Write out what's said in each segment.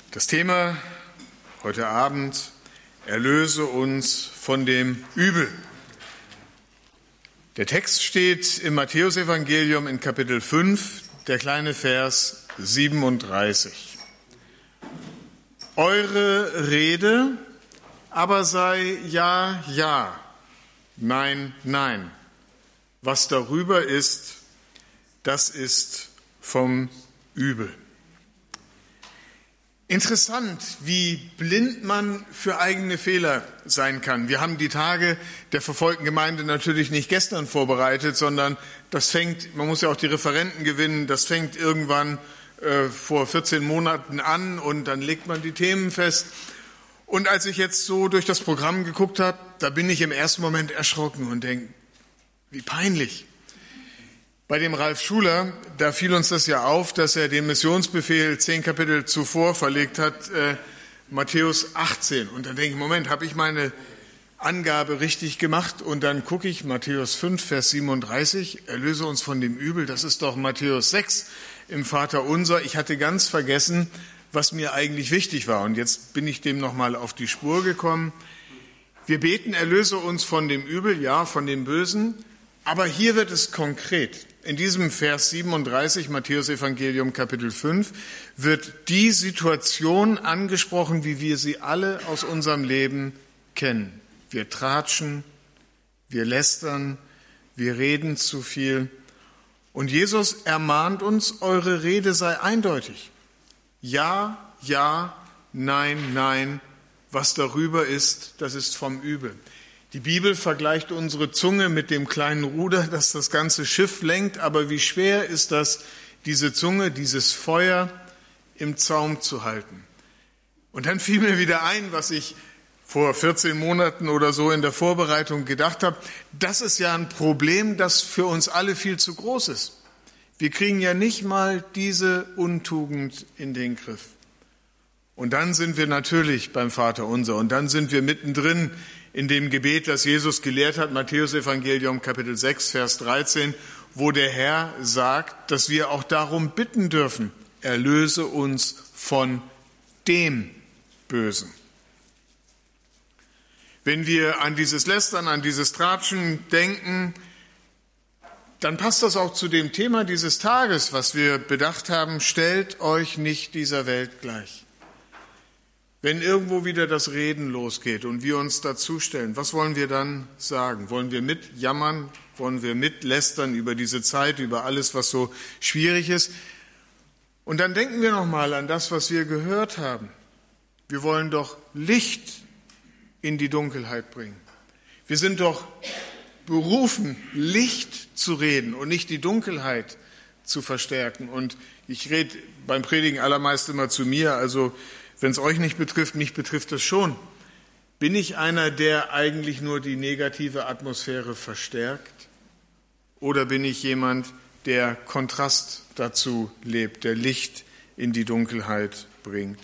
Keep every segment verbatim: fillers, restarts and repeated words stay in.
Das Thema heute Abend: Erlöse uns von dem Übel. Der Text steht im Matthäusevangelium in Kapitel fünf, der kleine Vers siebenunddreißig. Eure Rede aber sei ja, ja, nein, nein. Was darüber ist, das ist vom Übel. Interessant, wie blind man für eigene Fehler sein kann. Wir haben die Tage der verfolgten Gemeinde natürlich nicht gestern vorbereitet, sondern das fängt, man muss ja auch die Referenten gewinnen, das fängt irgendwann äh, vor vierzehn Monaten an und dann legt man die Themen fest. Und als ich jetzt so durch das Programm geguckt habe, da bin ich im ersten Moment erschrocken und denke, wie peinlich. Bei dem Ralf Schuler, da fiel uns das ja auf, dass er den Missionsbefehl zehn Kapitel zuvor verlegt hat, äh, Matthäus achtzehn. Und dann denke ich, Moment, habe ich meine Angabe richtig gemacht? Und dann gucke ich, Matthäus fünf, Vers siebenunddreißig, erlöse uns von dem Übel. Das ist doch Matthäus sechs im Vaterunser. Ich hatte ganz vergessen, was mir eigentlich wichtig war. Und jetzt bin ich dem nochmal auf die Spur gekommen. Wir beten, erlöse uns von dem Übel, ja, von dem Bösen. Aber hier wird es konkret. In diesem Vers siebenunddreißig, Matthäusevangelium Kapitel fünf, wird die Situation angesprochen, wie wir sie alle aus unserem Leben kennen. Wir tratschen, wir lästern, wir reden zu viel. Und Jesus ermahnt uns, eure Rede sei eindeutig. Ja, ja, nein, nein. Was darüber ist, das ist vom Übel. Die Bibel vergleicht unsere Zunge mit dem kleinen Ruder, das das ganze Schiff lenkt. Aber wie schwer ist das, diese Zunge, dieses Feuer im Zaum zu halten? Und dann fiel mir wieder ein, was ich vor vierzehn Monaten oder so in der Vorbereitung gedacht habe. Das ist ja ein Problem, das für uns alle viel zu groß ist. Wir kriegen ja nicht mal diese Untugend in den Griff. Und dann sind wir natürlich beim Vaterunser. Und dann sind wir mittendrin in dem Gebet, das Jesus gelehrt hat, Matthäusevangelium Kapitel sechs, Vers dreizehn, wo der Herr sagt, dass wir auch darum bitten dürfen, erlöse uns von dem Bösen. Wenn wir an dieses Lästern, an dieses Tratschen denken, dann passt das auch zu dem Thema dieses Tages, was wir bedacht haben, stellt euch nicht dieser Welt gleich. Wenn irgendwo wieder das Reden losgeht und wir uns dazustellen, was wollen wir dann sagen? Wollen wir mitjammern? Wollen wir mitlästern über diese Zeit, über alles, was so schwierig ist? Und dann denken wir nochmal an das, was wir gehört haben. Wir wollen doch Licht in die Dunkelheit bringen. Wir sind doch berufen, Licht zu reden und nicht die Dunkelheit zu verstärken. Und ich rede beim Predigen allermeist immer zu mir, also wenn es euch nicht betrifft, mich betrifft es schon. Bin ich einer, der eigentlich nur die negative Atmosphäre verstärkt? Oder bin ich jemand, der Kontrast dazu lebt, der Licht in die Dunkelheit bringt?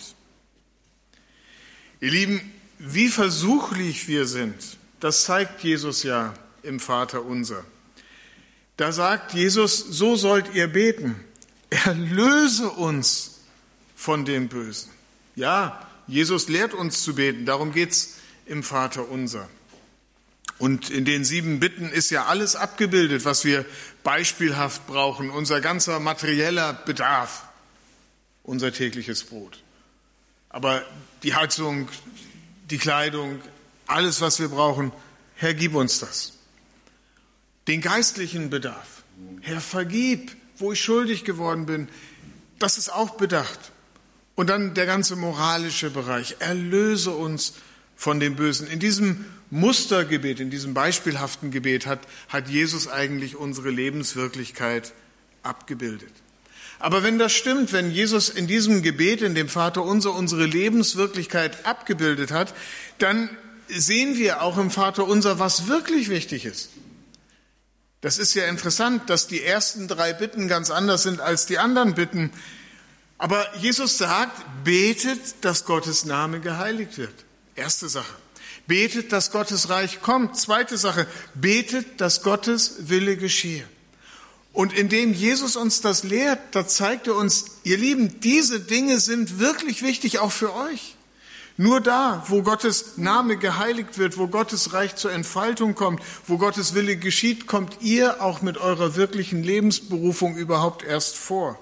Ihr Lieben, wie versuchlich wir sind, das zeigt Jesus ja im Vaterunser. Da sagt Jesus, so sollt ihr beten, erlöse uns von dem Bösen. Ja, Jesus lehrt uns zu beten, darum geht's im Vaterunser. Und in den sieben Bitten ist ja alles abgebildet, was wir beispielhaft brauchen, unser ganzer materieller Bedarf, unser tägliches Brot. Aber die Heizung, die Kleidung, alles, was wir brauchen, Herr, gib uns das. Den geistlichen Bedarf, Herr, vergib, wo ich schuldig geworden bin, das ist auch bedacht. Und dann der ganze moralische Bereich. Erlöse uns von dem Bösen. In diesem Mustergebet, in diesem beispielhaften Gebet hat, hat Jesus eigentlich unsere Lebenswirklichkeit abgebildet. Aber wenn das stimmt, wenn Jesus in diesem Gebet, in dem Vaterunser, unsere Lebenswirklichkeit abgebildet hat, dann sehen wir auch im Vaterunser, was wirklich wichtig ist. Das ist ja interessant, dass die ersten drei Bitten ganz anders sind als die anderen Bitten. Aber Jesus sagt, betet, dass Gottes Name geheiligt wird. Erste Sache. Betet, dass Gottes Reich kommt. Zweite Sache. Betet, dass Gottes Wille geschehe. Und indem Jesus uns das lehrt, da zeigt er uns, ihr Lieben, diese Dinge sind wirklich wichtig, auch für euch. Nur da, wo Gottes Name geheiligt wird, wo Gottes Reich zur Entfaltung kommt, wo Gottes Wille geschieht, kommt ihr auch mit eurer wirklichen Lebensberufung überhaupt erst vor.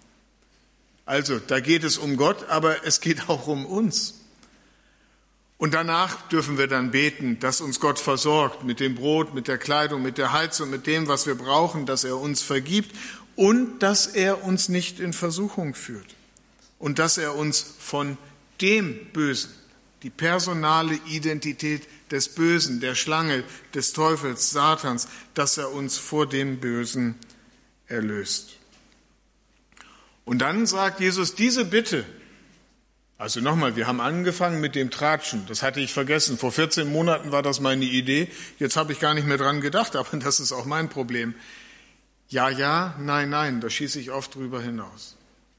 Also, da geht es um Gott, aber es geht auch um uns. Und danach dürfen wir dann beten, dass uns Gott versorgt mit dem Brot, mit der Kleidung, mit der Heizung, mit dem, was wir brauchen, dass er uns vergibt und dass er uns nicht in Versuchung führt und dass er uns von dem Bösen, die personale Identität des Bösen, der Schlange, des Teufels, Satans, dass er uns vor dem Bösen erlöst. Und dann sagt Jesus diese Bitte. Also nochmal, wir haben angefangen mit dem Tratschen, das hatte ich vergessen. Vor vierzehn Monaten war das meine Idee, jetzt habe ich gar nicht mehr dran gedacht, aber das ist auch mein Problem. Ja, ja, nein, nein, da schieße ich oft drüber hinaus.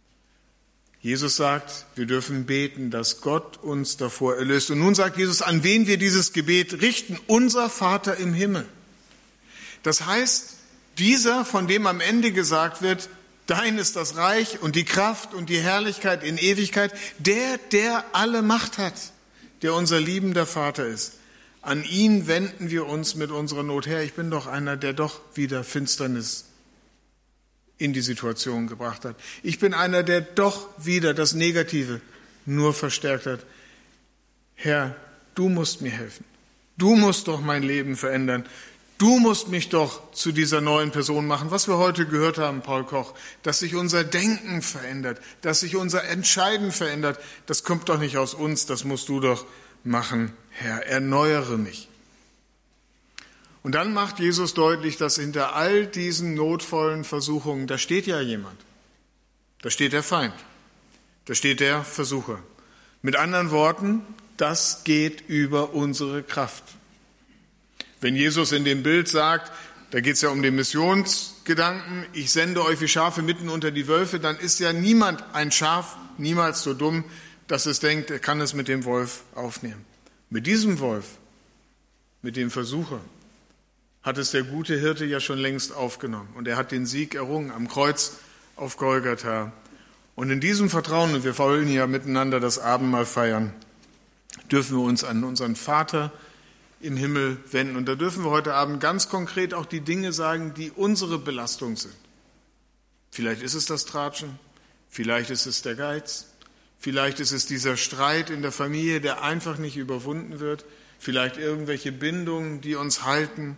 Jesus sagt, wir dürfen beten, dass Gott uns davor erlöst. Und nun sagt Jesus, an wen wir dieses Gebet richten, unser Vater im Himmel. Das heißt, dieser, von dem am Ende gesagt wird, dein ist das Reich und die Kraft und die Herrlichkeit in Ewigkeit, der, der alle Macht hat, der unser liebender Vater ist. An ihn wenden wir uns mit unserer Not her. Ich bin doch einer, der doch wieder Finsternis in die Situation gebracht hat. Ich bin einer, der doch wieder das Negative nur verstärkt hat. Herr, du musst mir helfen. Du musst doch mein Leben verändern. Du musst mich doch zu dieser neuen Person machen, was wir heute gehört haben, Paul Koch, dass sich unser Denken verändert, dass sich unser Entscheiden verändert. Das kommt doch nicht aus uns, das musst du doch machen, Herr, erneuere mich. Und dann macht Jesus deutlich, dass hinter all diesen notvollen Versuchungen, da steht ja jemand. Da steht der Feind. Da steht der Versucher. Mit anderen Worten, das geht über unsere Kraft. Wenn Jesus in dem Bild sagt, da geht es ja um den Missionsgedanken, ich sende euch wie Schafe mitten unter die Wölfe, dann ist ja niemand, ein Schaf, niemals so dumm, dass es denkt, er kann es mit dem Wolf aufnehmen. Mit diesem Wolf, mit dem Versucher, hat es der gute Hirte ja schon längst aufgenommen. Und er hat den Sieg errungen am Kreuz auf Golgatha. Und in diesem Vertrauen, und wir wollen ja miteinander das Abendmahl feiern, dürfen wir uns an unseren Vater im Himmel wenden. Und da dürfen wir heute Abend ganz konkret auch die Dinge sagen, die unsere Belastung sind. Vielleicht ist es das Tratschen, vielleicht ist es der Geiz, vielleicht ist es dieser Streit in der Familie, der einfach nicht überwunden wird, vielleicht irgendwelche Bindungen, die uns halten.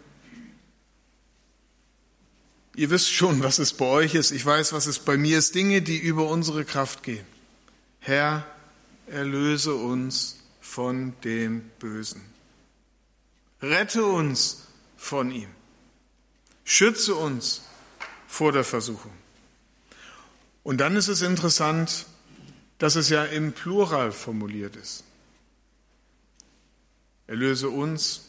Ihr wisst schon, was es bei euch ist. Ich weiß, was es bei mir ist. Dinge, die über unsere Kraft gehen. Herr, erlöse uns von dem Bösen. Rette uns von ihm. Schütze uns vor der Versuchung. Und dann ist es interessant, dass es ja im Plural formuliert ist. Erlöse uns.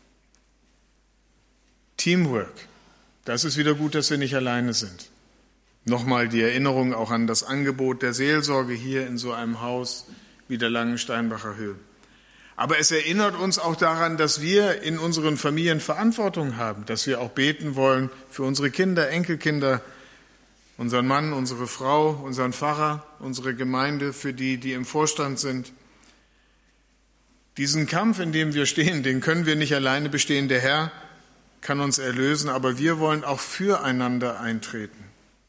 Teamwork. Das ist wieder gut, dass wir nicht alleine sind. Nochmal die Erinnerung auch an das Angebot der Seelsorge hier in so einem Haus wie der Langensteinbacher Höhe. Aber es erinnert uns auch daran, dass wir in unseren Familien Verantwortung haben, dass wir auch beten wollen für unsere Kinder, Enkelkinder, unseren Mann, unsere Frau, unseren Pfarrer, unsere Gemeinde, für die, die im Vorstand sind. Diesen Kampf, in dem wir stehen, den können wir nicht alleine bestehen. Der Herr kann uns erlösen, aber wir wollen auch füreinander eintreten.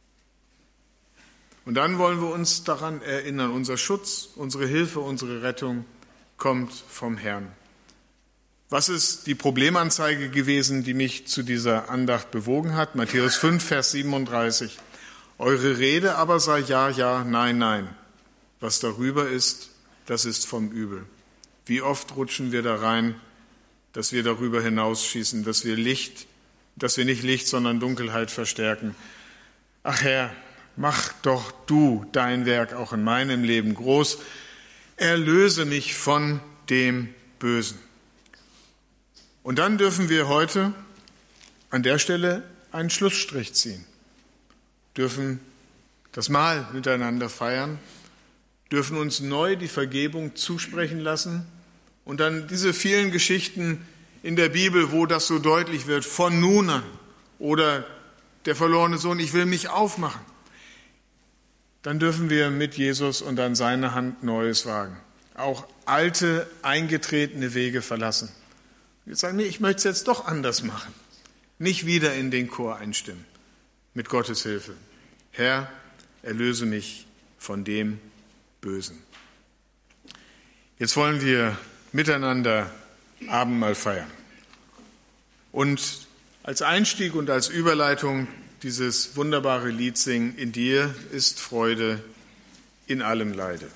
Und dann wollen wir uns daran erinnern, unser Schutz, unsere Hilfe, unsere Rettung kommt vom Herrn. Was ist die Problemanzeige gewesen, die mich zu dieser Andacht bewogen hat? Matthäus fünf, Vers siebenunddreißig. Eure Rede aber sei ja, ja, nein, nein. Was darüber ist, das ist vom Übel. Wie oft rutschen wir da rein, dass wir darüber hinausschießen, dass wir Licht, dass wir nicht Licht, sondern Dunkelheit verstärken. Ach Herr, mach doch du dein Werk auch in meinem Leben groß. Erlöse mich von dem Bösen. Und dann dürfen wir heute an der Stelle einen Schlussstrich ziehen. Dürfen das Mahl miteinander feiern, dürfen uns neu die Vergebung zusprechen lassen und dann diese vielen Geschichten in der Bibel, wo das so deutlich wird, von nun an oder der verlorene Sohn, ich will mich aufmachen. Dann dürfen wir mit Jesus und an seiner Hand Neues wagen. Auch alte, eingetretene Wege verlassen. Jetzt sagen wir, ich möchte es jetzt doch anders machen. Nicht wieder in den Chor einstimmen. Mit Gottes Hilfe. Herr, erlöse mich von dem Bösen. Jetzt wollen wir miteinander Abendmahl feiern. Und als Einstieg und als Überleitung dieses wunderbare Lied singen, in dir ist Freude in allem Leide.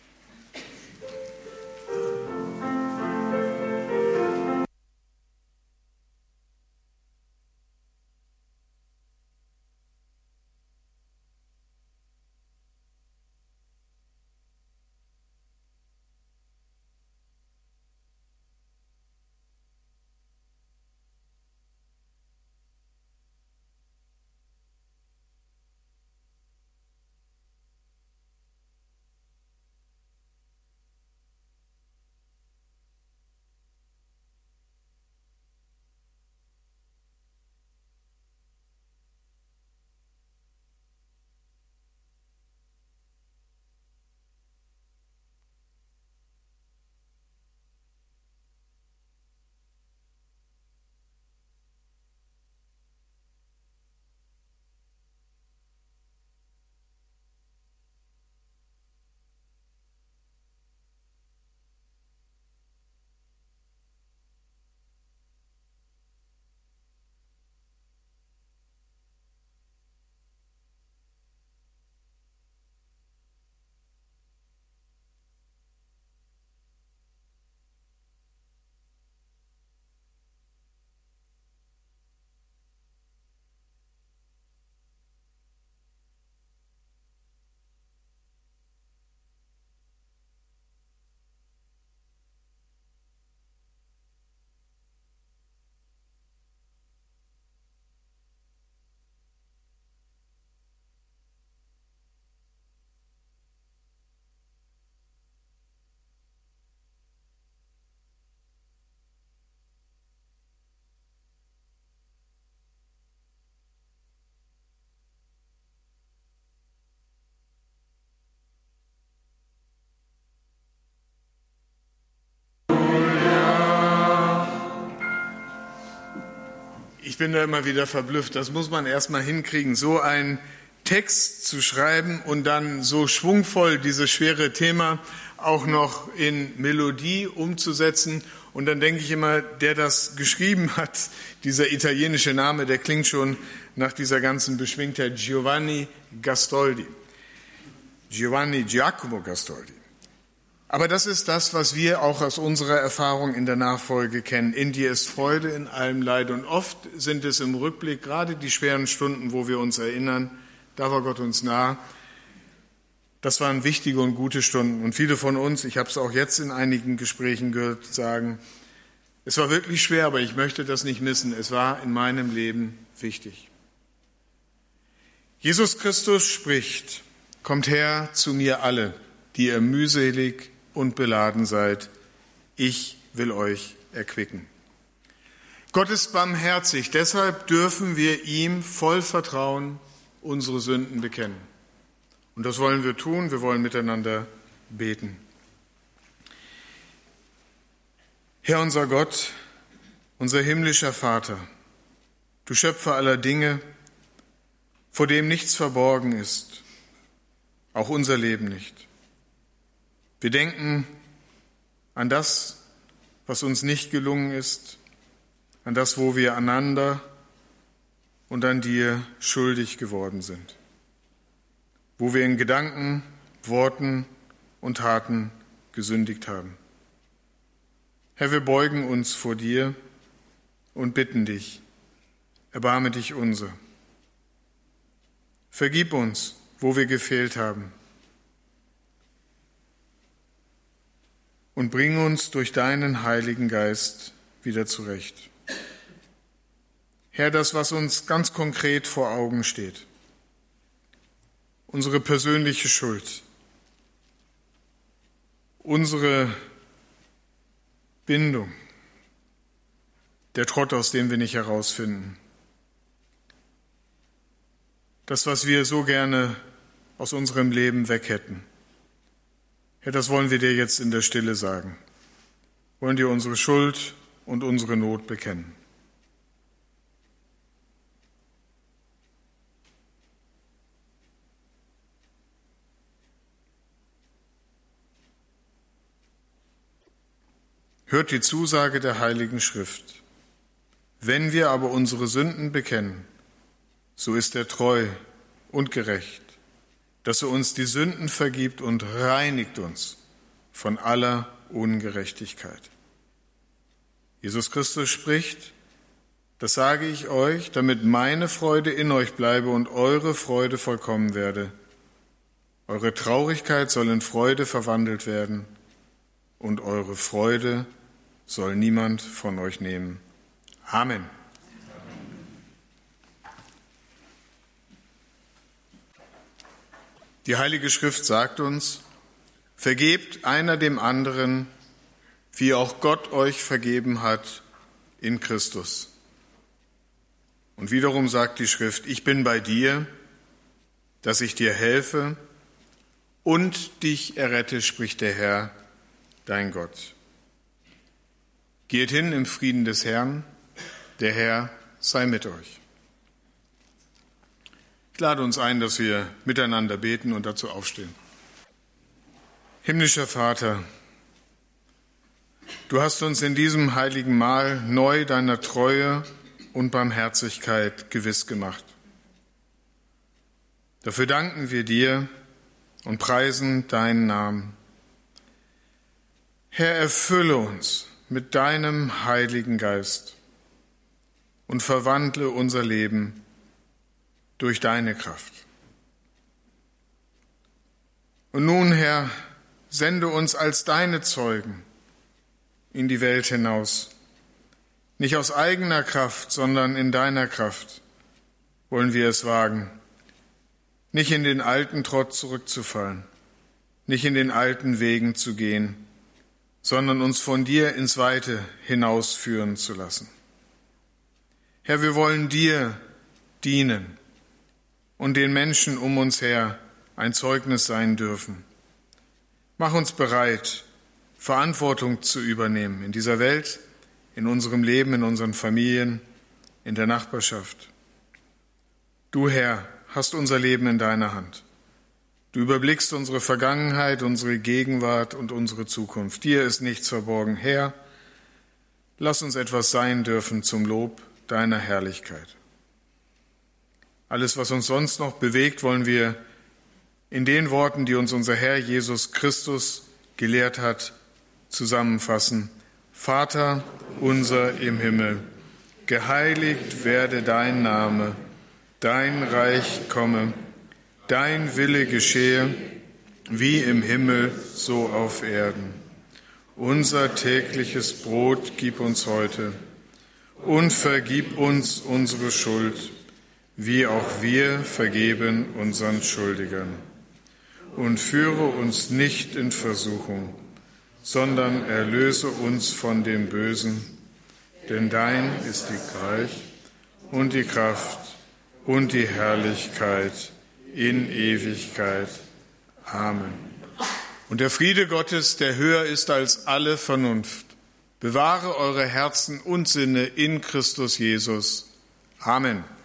Ich bin da immer wieder verblüfft. Das muss man erst mal hinkriegen, so einen Text zu schreiben und dann so schwungvoll dieses schwere Thema auch noch in Melodie umzusetzen. Und dann denke ich immer, der das geschrieben hat, dieser italienische Name, der klingt schon nach dieser ganzen Beschwingtheit, Giovanni Gastoldi. Giovanni Giacomo Gastoldi. Aber das ist das, was wir auch aus unserer Erfahrung in der Nachfolge kennen. In dir ist Freude, in allem Leid. Und oft sind es im Rückblick gerade die schweren Stunden, wo wir uns erinnern, da war Gott uns nah. Das waren wichtige und gute Stunden. Und viele von uns, ich habe es auch jetzt in einigen Gesprächen gehört, sagen, es war wirklich schwer, aber ich möchte das nicht missen. Es war in meinem Leben wichtig. Jesus Christus spricht, kommt her zu mir alle, die ihr mühselig und beladen seid, ich will euch erquicken. Gott ist barmherzig, deshalb dürfen wir ihm voll Vertrauen unsere Sünden bekennen. Und das wollen wir tun, wir wollen miteinander beten. Herr unser Gott, unser himmlischer Vater, du Schöpfer aller Dinge, vor dem nichts verborgen ist, auch unser Leben nicht. Wir denken an das, was uns nicht gelungen ist, an das, wo wir einander und an dir schuldig geworden sind, wo wir in Gedanken, Worten und Taten gesündigt haben. Herr, wir beugen uns vor dir und bitten dich, erbarme dich unser. Vergib uns, wo wir gefehlt haben. Und bring uns durch deinen Heiligen Geist wieder zurecht. Herr, das, was uns ganz konkret vor Augen steht, unsere persönliche Schuld, unsere Bindung, der Trott, aus dem wir nicht herausfinden. das, was wir so gerne aus unserem Leben weg hätten. Herr, das wollen wir dir jetzt in der Stille sagen. Wir wollen dir unsere Schuld und unsere Not bekennen. Hört die Zusage der Heiligen Schrift. Wenn wir aber unsere Sünden bekennen, so ist er treu und gerecht, dass er uns die Sünden vergibt und reinigt uns von aller Ungerechtigkeit. Jesus Christus spricht, das sage ich euch, damit meine Freude in euch bleibe und eure Freude vollkommen werde. Eure Traurigkeit soll in Freude verwandelt werden und eure Freude soll niemand von euch nehmen. Amen. Die Heilige Schrift sagt uns, vergebt einer dem anderen, wie auch Gott euch vergeben hat in Christus. Und wiederum sagt die Schrift, ich bin bei dir, dass ich dir helfe und dich errette, spricht der Herr, dein Gott. Geht hin im Frieden des Herrn, der Herr sei mit euch. Ich lade uns ein, dass wir miteinander beten und dazu aufstehen. Himmlischer Vater, du hast uns in diesem heiligen Mahl neu deiner Treue und Barmherzigkeit gewiss gemacht. Dafür danken wir dir und preisen deinen Namen. Herr, erfülle uns mit deinem Heiligen Geist und verwandle unser Leben durch deine Kraft. Und nun, Herr, sende uns als deine Zeugen in die Welt hinaus. Nicht aus eigener Kraft, sondern in deiner Kraft wollen wir es wagen, nicht in den alten Trott zurückzufallen, nicht in den alten Wegen zu gehen, sondern uns von dir ins Weite hinausführen zu lassen. Herr, wir wollen dir dienen und den Menschen um uns her ein Zeugnis sein dürfen. Mach uns bereit, Verantwortung zu übernehmen in dieser Welt, in unserem Leben, in unseren Familien, in der Nachbarschaft. Du, Herr, hast unser Leben in deiner Hand. Du überblickst unsere Vergangenheit, unsere Gegenwart und unsere Zukunft. Dir ist nichts verborgen. Herr, lass uns etwas sein dürfen zum Lob deiner Herrlichkeit. Alles, was uns sonst noch bewegt, wollen wir in den Worten, die uns unser Herr Jesus Christus gelehrt hat, zusammenfassen. Vater unser im Himmel, geheiligt werde dein Name, dein Reich komme, dein Wille geschehe, wie im Himmel, so auf Erden. Unser tägliches Brot gib uns heute und vergib uns unsere Schuld, wie auch wir vergeben unseren Schuldigern. Und führe uns nicht in Versuchung, sondern erlöse uns von dem Bösen, denn dein ist die Reich und die Kraft und die Herrlichkeit in Ewigkeit. Amen. Und der Friede Gottes, der höher ist als alle Vernunft, bewahre eure Herzen und Sinne in Christus Jesus. Amen.